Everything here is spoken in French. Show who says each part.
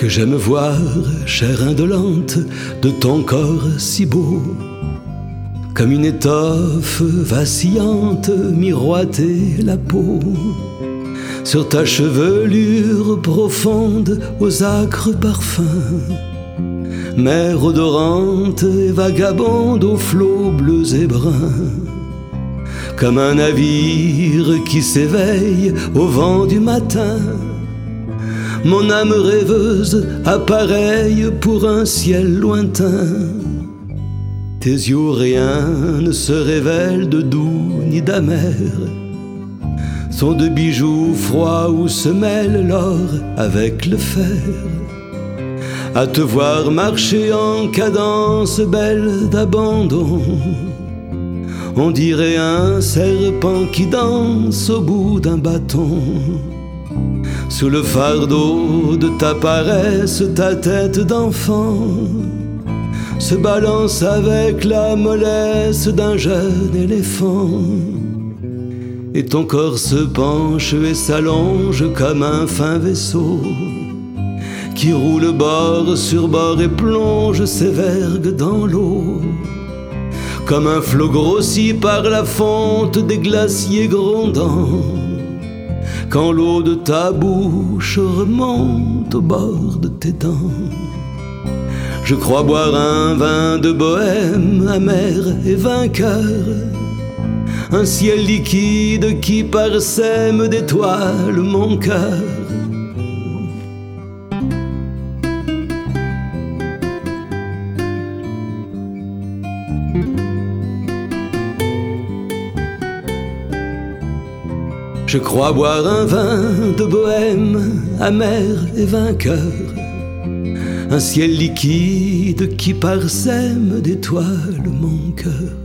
Speaker 1: que j'aime voir, chair indolente de ton corps si beau, comme une étoffe vacillante miroiter la peau. Sur ta chevelure profonde aux âcres parfums, mer odorante et vagabonde aux flots bleus et bruns, comme un navire qui s'éveille au vent du matin. Mon âme rêveuse appareille pour un ciel lointain. Tes yeux où rien ne se révèle de doux ni d'amer sont de bijoux froids où se mêle l'or avec le fer. À te voir marcher en cadence belle d'abandon, on dirait un serpent qui danse au bout d'un bâton. Sous le fardeau de ta paresse, ta tête d'enfant se balance avec la mollesse d'un jeune éléphant. Et ton corps se penche et s'allonge comme un fin vaisseau qui roule bord sur bord et plonge ses vergues dans l'eau, comme un flot grossi par la fonte des glaciers grondants, quand l'eau de ta bouche remonte au bord de tes dents. Je crois boire un vin de bohème amer et vainqueur, un ciel liquide qui parsème d'étoiles mon cœur. Je crois boire un vin de bohème amer et vainqueur, un ciel liquide qui parsème d'étoiles mon cœur.